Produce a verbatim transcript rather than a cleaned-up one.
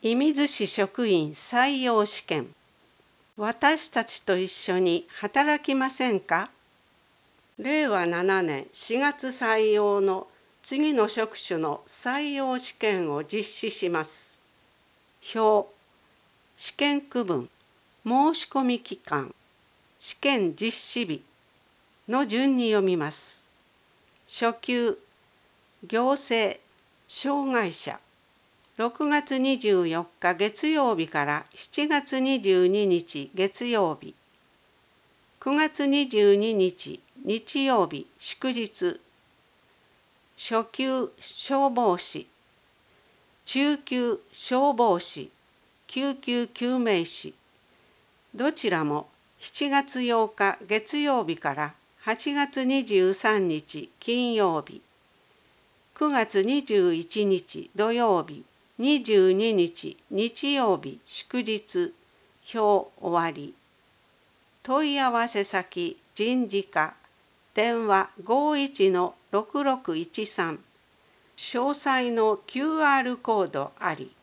射水市職員採用試験。私たちと一緒に働きませんか？れいわななねんしがつ採用の次の職種の採用試験を実施します。表、試験区分、申し込み期間、試験実施日の順に読みます。初級、行政、障害者。ろくがつにじゅうよっか月曜日からしちがつにじゅうににち月曜日。くがつにじゅうににち日曜日祝日。初級消防士、中級消防士、救急救命士。どちらもしちがつようか月曜日からはちがつにじゅうさんにち金曜日。くがつにじゅういちにち土曜日、にじゅうににち日曜日祝日。表終わり。問い合わせ先人事課、電話 ごいちのろくろくいちさん。詳細の キューアール コードあり。